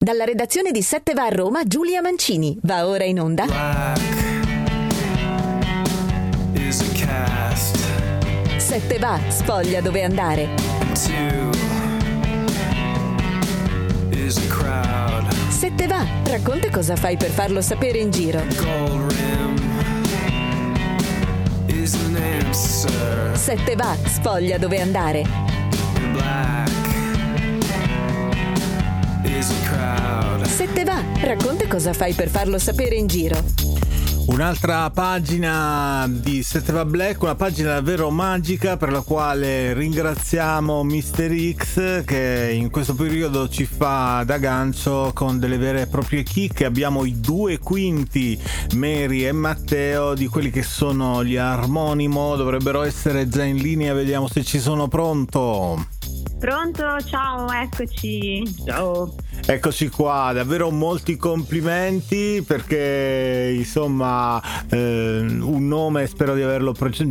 Dalla redazione di 7 va a Roma, Giulia Mancini. Va ora in onda. Black is a cast. 7 va, sfoglia dove andare. 2 is a crowd. 7 va, racconta cosa fai per farlo sapere in giro. Gold rim is an answer. 7 va, sfoglia dove andare. Black is a crowd. 7 va, racconta cosa fai per farlo sapere in giro. Un'altra pagina di 7 va Black, una pagina davvero magica per la quale ringraziamo Mr. X che in questo periodo ci fa da gancio con delle vere e proprie chicche. Abbiamo i 2 quinti, Mary e Matteo, di quelli che sono gli Armonimo, dovrebbero essere già in linea, vediamo se ci sono. Pronto? Pronto, ciao, eccoci. Ciao. Eccoci qua, davvero molti complimenti perché insomma un nome, spero di averlo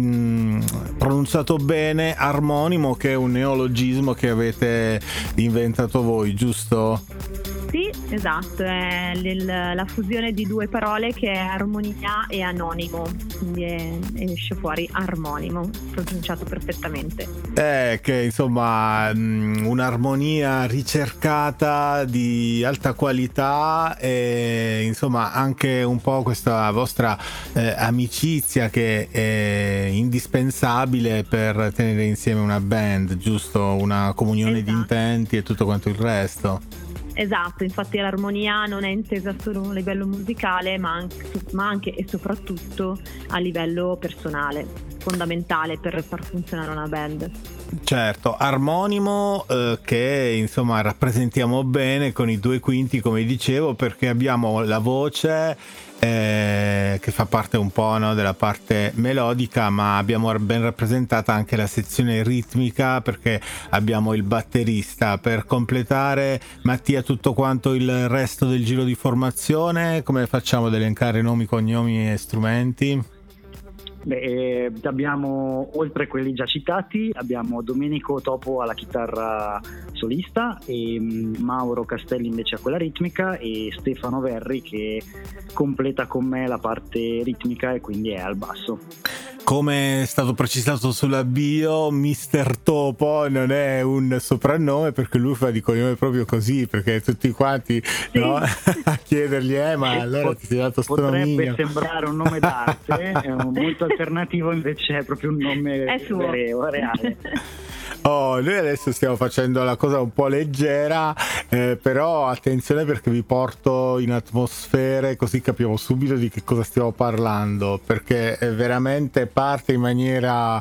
pronunciato bene, Armonimo, che è un neologismo che avete inventato voi, giusto? Sì, esatto, è la fusione di 2 parole che è armonia e anonimo, quindi esce fuori Armonimo, pronunciato perfettamente. Che insomma un'armonia ricercata di alta qualità e insomma anche un po' questa vostra amicizia che è indispensabile per tenere insieme una band, giusto? Una comunione di intenti e tutto quanto il resto. Esatto, infatti l'armonia non è intesa solo a livello musicale ma anche e soprattutto a livello personale, fondamentale per far funzionare una band. Certo, Armonimo che insomma rappresentiamo bene con i 2 quinti, come dicevo, perché abbiamo la voce che fa parte un po', no, della parte melodica, ma abbiamo ben rappresentata anche la sezione ritmica perché abbiamo il batterista. Per completare, Mattia, tutto quanto il resto del giro di formazione, come facciamo ad elencare nomi, cognomi e strumenti? Beh, abbiamo, oltre a quelli già citati, abbiamo Domenico Topo alla chitarra solista e Mauro Castelli invece a quella ritmica e Stefano Verri che completa con me la parte ritmica e quindi è al basso. Come è stato precisato sulla bio, Mr. Topo non è un soprannome perché lui fa di cognome proprio così, perché tutti quanti sì. No? A chiedergli ma allora ti sei dato sto potrebbe nomino. Sembrare un nome d'arte, è molto alternativo, invece è proprio un nome reale. Oh, noi adesso stiamo facendo la cosa un po' leggera, però attenzione perché vi porto in atmosfere così capiamo subito di che cosa stiamo parlando, perché veramente parte in maniera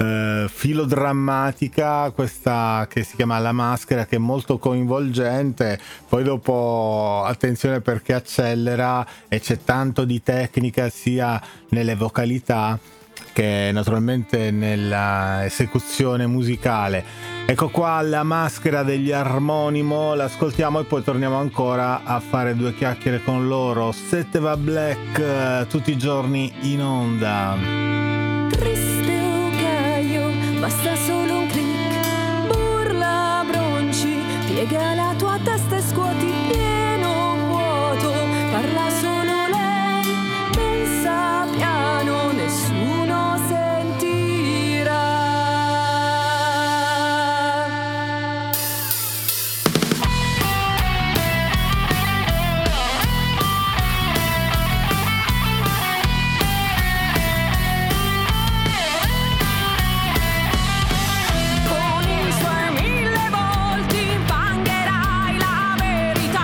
filodrammatica questa che si chiama La Maschera, che è molto coinvolgente, poi dopo attenzione perché accelera e c'è tanto di tecnica sia nelle vocalità che naturalmente nella esecuzione musicale. Ecco qua La Maschera degli Armonimo, l'ascoltiamo e poi torniamo ancora a fare 2 chiacchiere con loro. 7 va Black, tutti i giorni in onda. Triste o gaio, basta solo un click, burla bronci, piega la tua testa e scuoti pieno vuoto, parla solo lei, pensa piano, nessuno con i suoi 1000 volti impangherai la verità.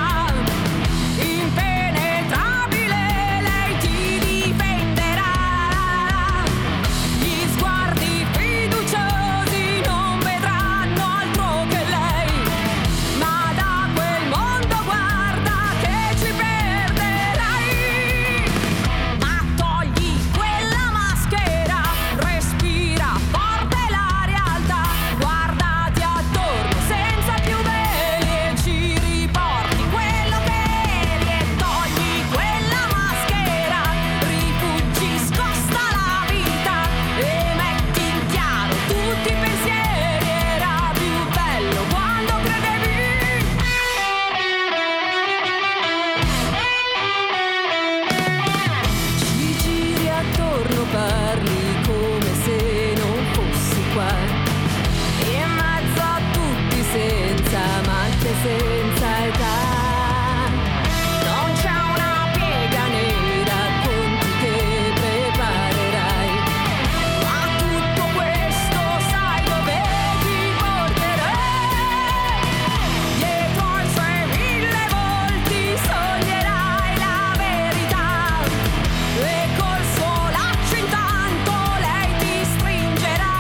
senza età. Non c'è una piega nei racconti che preparerai, ma tutto questo sai dove ti porterai. Dietro ai suoi 1000 volti sognerai la verità, e col suo laccio intanto lei ti stringerà.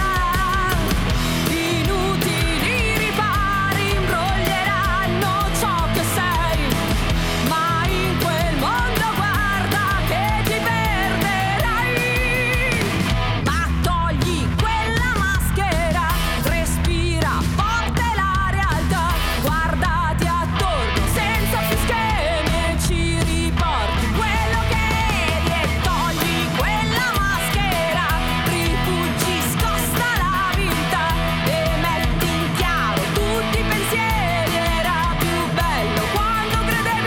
Inutili ripari imbroglieranno ciò che sei, ma in quel mondo guarda che ti perderai. Ma togli quella maschera, respira forte la realtà, guardati attorno senza più schemi e ci riporti quello che eri. E togli quella maschera, rifuggi, scosta la vita e metti in chiaro tutti i pensieri. Era più bello quando credevi.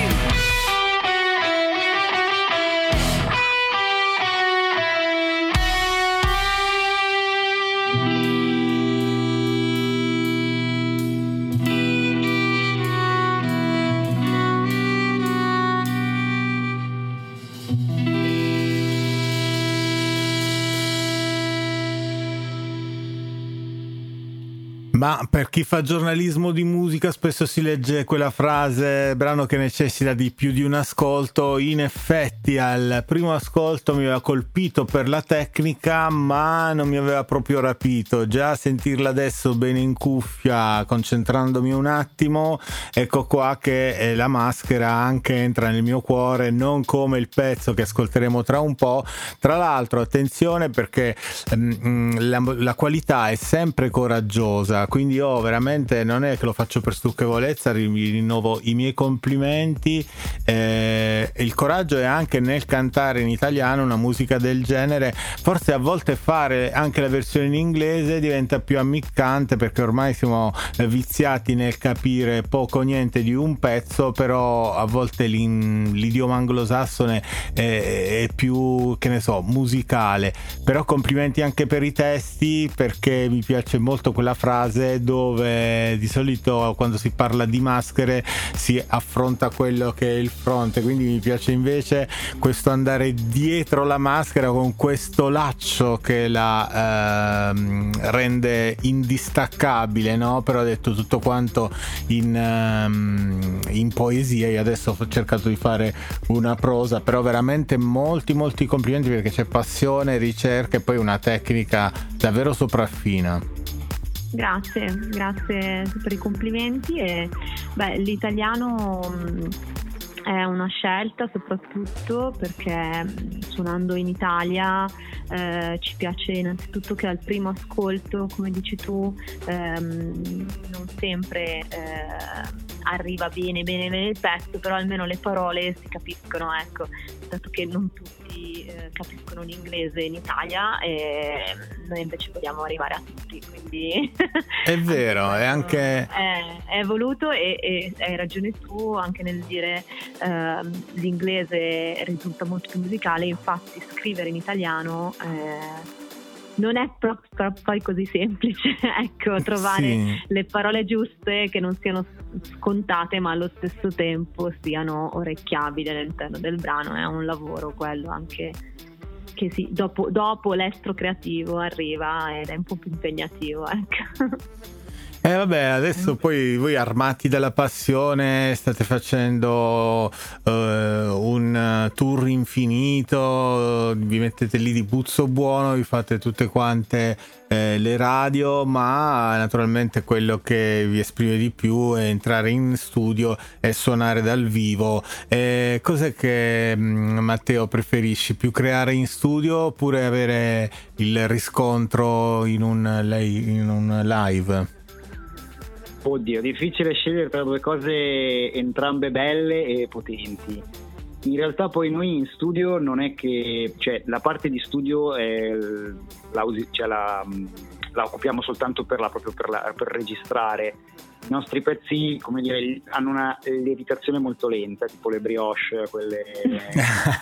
Ma per chi fa giornalismo di musica spesso si legge quella frase, brano che necessita di più di un ascolto. In effetti al primo ascolto mi aveva colpito per la tecnica, ma non mi aveva proprio rapito. Già sentirla adesso bene in cuffia, concentrandomi un attimo, ecco qua che la maschera anche entra nel mio cuore, non come il pezzo che ascolteremo tra un po'. Tra l'altro attenzione, perché la qualità è sempre coraggiosa, quindi io veramente non è che lo faccio per stucchevolezza, rinnovo i miei complimenti. Il coraggio è anche nel cantare in italiano una musica del genere. Forse a volte fare anche la versione in inglese diventa più ammiccante, perché ormai siamo viziati nel capire poco o niente di un pezzo, però a volte l'idioma anglosassone è più, che ne so, musicale. Però complimenti anche per i testi, perché mi piace molto quella frase dove di solito quando si parla di maschere si affronta quello che è il fronte, quindi mi piace invece questo andare dietro la maschera con questo laccio che la rende indistaccabile, no? Però ho detto tutto quanto in poesia. Io adesso ho cercato di fare una prosa, però veramente molti complimenti, perché c'è passione, ricerca e poi una tecnica davvero sopraffina. Grazie per i complimenti. E l'italiano è una scelta soprattutto perché suonando in Italia ci piace innanzitutto che al primo ascolto, come dici tu, non sempre arriva bene il pezzo, però almeno le parole si capiscono, ecco, dato che non tutti capiscono l'inglese in Italia, e noi invece vogliamo arrivare a tutti, quindi è vero, è anche è voluto, e hai ragione tu anche nel dire l'inglese risulta molto più musicale. Infatti scrivere in italiano non è proprio poi così semplice, ecco, trovare le parole giuste che non siano scontate ma allo stesso tempo siano orecchiabili all'interno del brano. È un lavoro quello anche che dopo l'estro creativo arriva ed è un po' più impegnativo, ecco. Vabbè, adesso poi voi, armati dalla passione, state facendo un tour infinito, vi mettete lì di puzzo buono, vi fate tutte quante le radio, ma naturalmente quello che vi esprime di più è entrare in studio e suonare dal vivo. Cos'è che Matteo preferisci? Più creare in studio oppure avere il riscontro in un live? Oddio, difficile scegliere tra due cose entrambe belle e potenti. In realtà poi noi in studio non è che, cioè, la parte di studio la occupiamo soltanto per registrare. I nostri pezzi, come dire, hanno una lievitazione molto lenta, tipo le brioche, quelle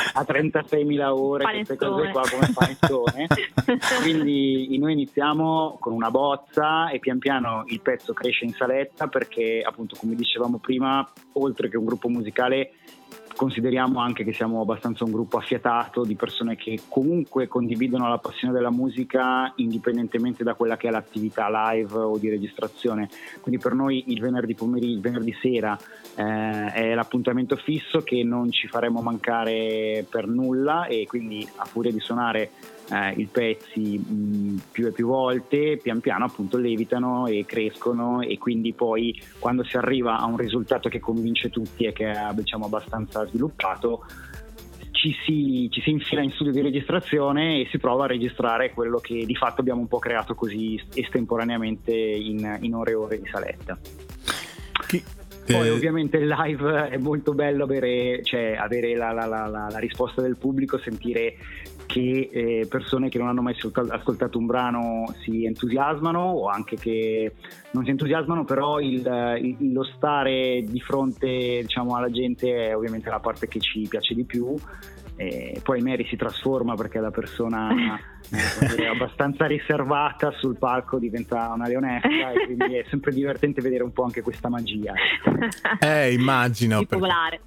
a 36.000 ore, queste cose qua come panettone. Quindi noi iniziamo con una bozza e pian piano il pezzo cresce in saletta, perché appunto, come dicevamo prima, oltre che un gruppo musicale, consideriamo anche che siamo abbastanza un gruppo affiatato di persone che comunque condividono la passione della musica indipendentemente da quella che è l'attività live o di registrazione. Quindi per noi il venerdì pomeriggio, il venerdì sera è l'appuntamento fisso che non ci faremo mancare per nulla, e quindi a furia di suonare i pezzi più e più volte, pian piano appunto lievitano e crescono, e quindi poi quando si arriva a un risultato che convince tutti e che è, diciamo, abbastanza sviluppato, ci si infila in studio di registrazione e si prova a registrare quello che di fatto abbiamo un po' creato così estemporaneamente in ore e ore di saletta. Poi ovviamente il live è molto bello avere la risposta del pubblico, sentire che persone che non hanno mai ascoltato un brano si entusiasmano, o anche che non si entusiasmano, però lo stare di fronte, diciamo, alla gente è ovviamente la parte che ci piace di più. Poi Mary si trasforma, perché la persona abbastanza riservata sul palco diventa una leonessa, e quindi è sempre divertente vedere un po' anche questa magia. Immagino. Popolare.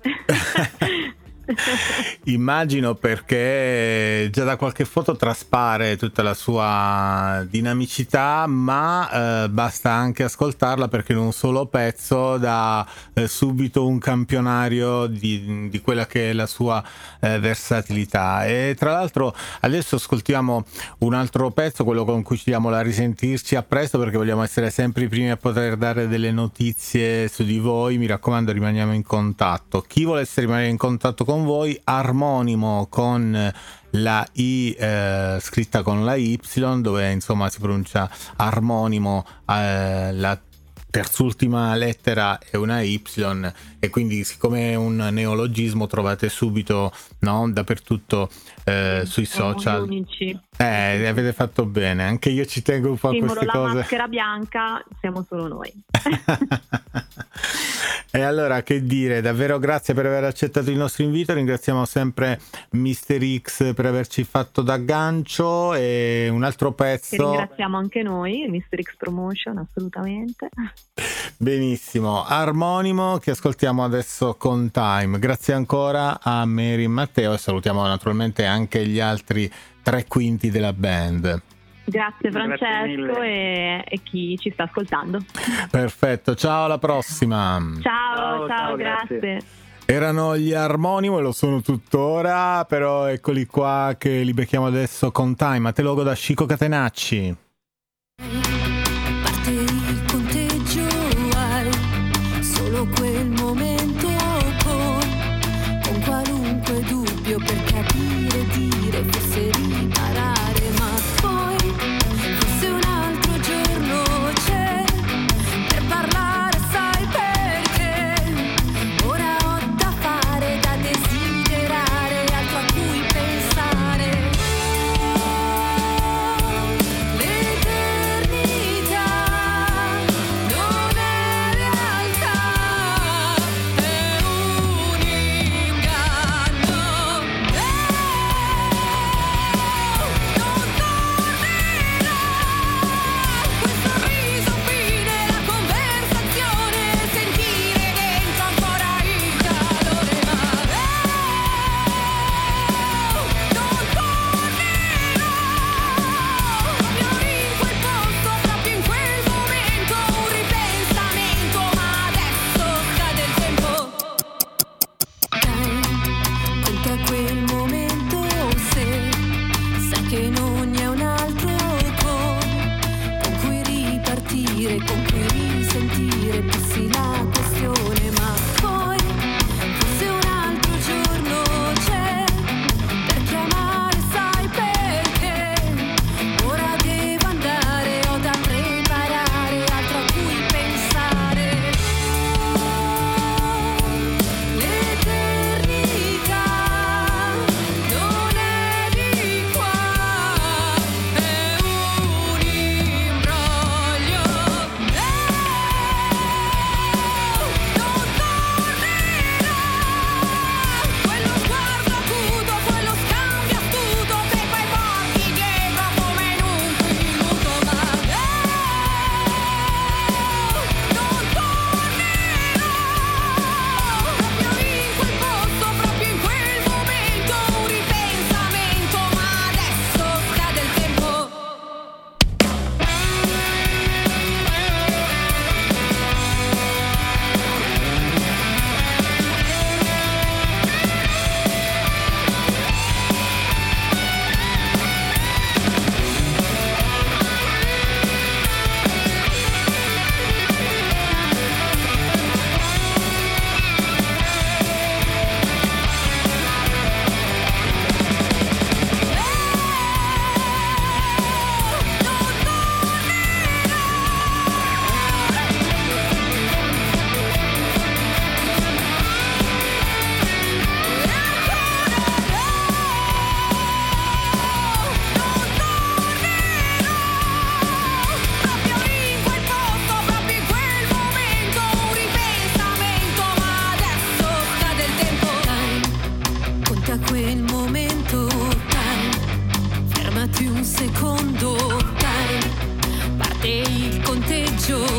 Immagino, perché già da qualche foto traspare tutta la sua dinamicità, ma basta anche ascoltarla, perché in un solo pezzo dà subito un campionario di quella che è la sua versatilità. E tra l'altro adesso ascoltiamo un altro pezzo, quello con cui ci diamo la risentirci a presto, perché vogliamo essere sempre i primi a poter dare delle notizie su di voi. Mi raccomando, rimaniamo in contatto. Chi volesse rimanere in contatto con voi, Armonimo con la I scritta con la Y, dove insomma si pronuncia Armonimo, la terz'ultima lettera è una Y, e quindi, siccome è un neologismo, trovate subito, no, dappertutto sui social. Unici. Avete fatto bene, anche io ci tengo un po' a queste la cose. maschera bianca siamo solo noi. E allora, che dire, davvero grazie per aver accettato il nostro invito. Ringraziamo sempre Mr. X per averci fatto da gancio, e un altro pezzo. E ringraziamo anche noi, Mr. X Promotion, assolutamente. Benissimo, Armonimo, che ascoltiamo adesso con Time. Grazie ancora a Mary e Matteo, e salutiamo naturalmente anche gli altri 3/5 della band. Grazie Francesco e chi ci sta ascoltando. Perfetto, ciao, alla prossima. Ciao, grazie. Erano gli Armonimo, e lo sono tuttora, però eccoli qua che li becchiamo adesso con Time. A te logo da Chico Catenacci. Parte il conteggio, hai solo quel momento con qualunque dubbio, per capire, dire, forse riparare, ma poi forse un altro giorno c'è per parlare, sai perché? Ora ho da fare, da desiderare, altro a cui pensare. Le e il conteggio